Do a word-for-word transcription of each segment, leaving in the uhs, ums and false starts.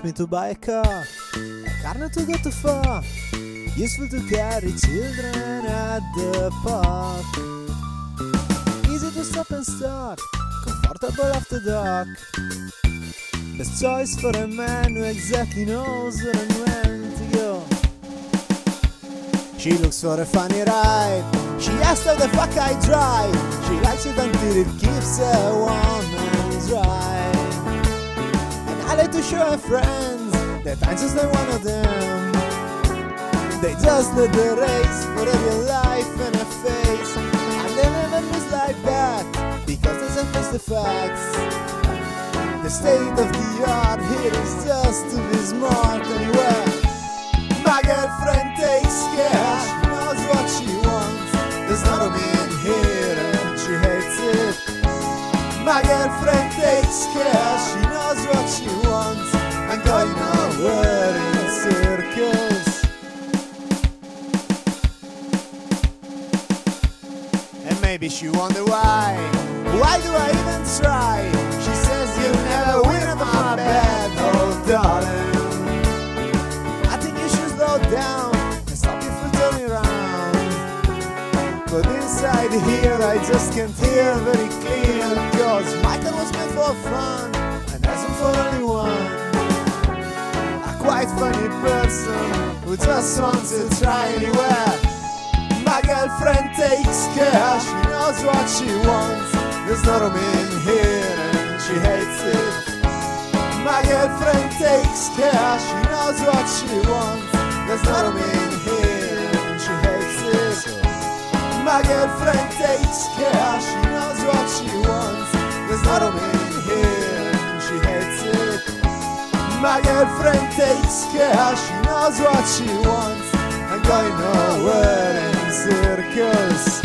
me to buy a car, a car not to go too far, useful to carry children at the park. Easy to stop and start, comfortable after dark. Best choice for a man who exactly knows where and when to go. She looks for a funny ride, she asks how the fuck I drive. She likes it until it keeps her warm and dry. And I like to show her friends that I'm just like one of them. They just let the race for real life and a face, and they never lose like that because they don't face the facts. The state of the art here is just to be smart anywhere. My girlfriend takes care, she knows what she wants. There's not a man here and she hates it. My girlfriend takes care, she knows what she wants. I'm going nowhere in circles. And maybe she wonder why, why do I even try? She says you never win in my bed, oh darling. I think you should slow down and stop you from turning around. But inside here I just can't hear very clear, cause Michael was made for fun and hasn't for anyone. A quite funny person who just wants to try anywhere. My girlfriend takes care, she knows what she wants. There's not a man here and she hates it. My girlfriend takes care, she knows what she wants. There's not a man here and she hates it. My girlfriend takes care, she knows what she wants. There's not a man here and she hates it. My girlfriend takes care, she knows what she wants. I'm going nowhere in circles.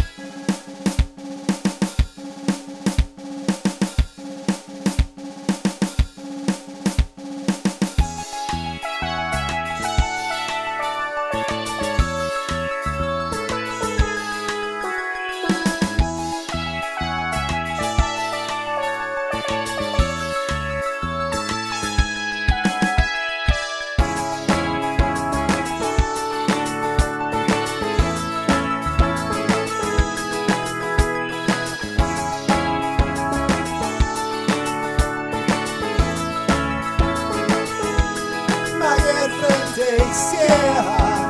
Takes care.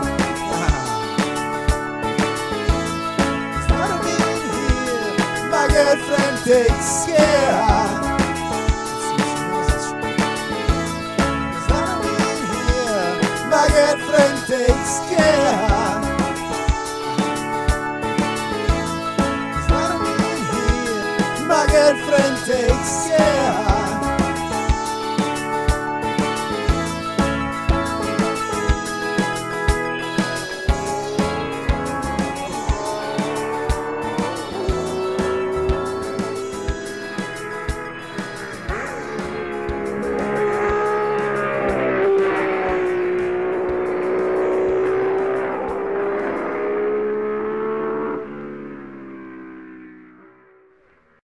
There's not a man here. My girlfriend takes care. There's not a man here. My girlfriend takes care.